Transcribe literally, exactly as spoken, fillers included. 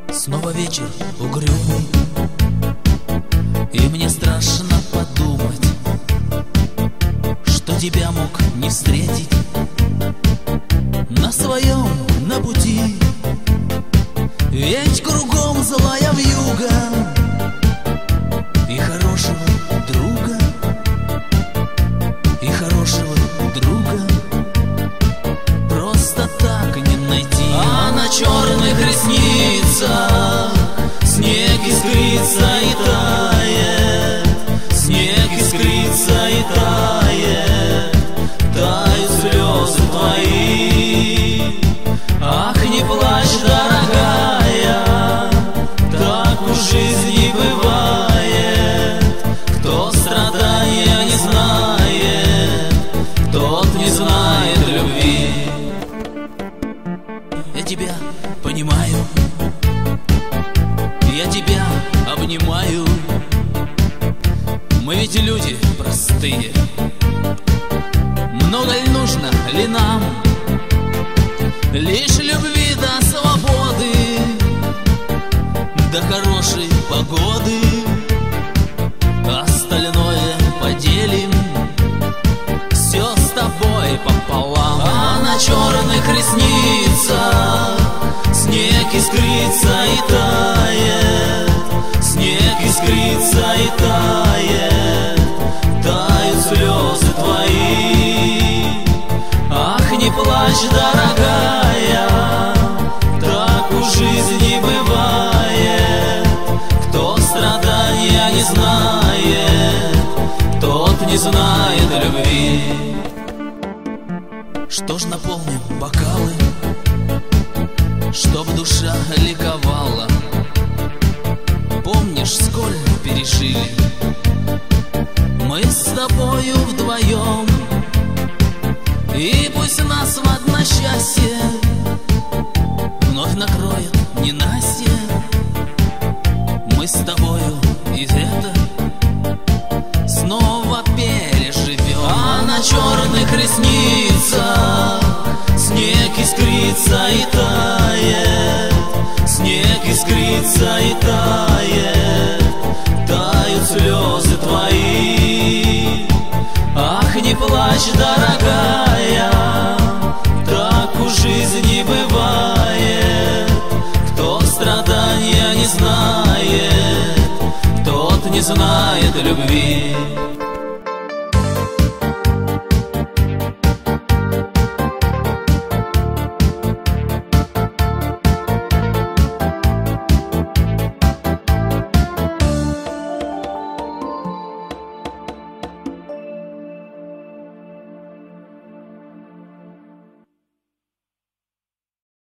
Снова вечер угрюмый, и мне страшно подумать, что тебя мог не встретить на своем, на пути. Ведь кругом злая вьюга и хорошего друга, и хорошего друга просто так не найти. А на черных ресницах снег искрится и тает, снег искрится и тает, тают слезы твои. Ах, не плачь, дорогая, так в жизни бывает. Кто страдания не знает, тот не знает любви. Я тебя понимаю, я тебя обнимаю. Мы ведь люди простые, много ли нужно ли нам лишь любви до свободы, до хорошей погоды. Остальное поделим все с тобой пополам. А на черных ресницах снег искрится и тает, снег искрится и тает, тают слезы твои. Ах, не плачь, дорогая, так в жизни бывает. Кто страдания не знает, тот не знает любви. Что ж, наполним бокалы, чтоб душа ликовала. Помнишь, сколь пережили мы с тобою вдвоем, и пусть нас в одно счастье вновь накроет ненастье. Мы с тобою и это снова переживем. А на черных ресницах снег искрится и тает, снег искрится и тает, тают слезы твои. Ах, не плачь, дорогая, так в жизни бывает. Кто страдания не знает, тот не знает любви.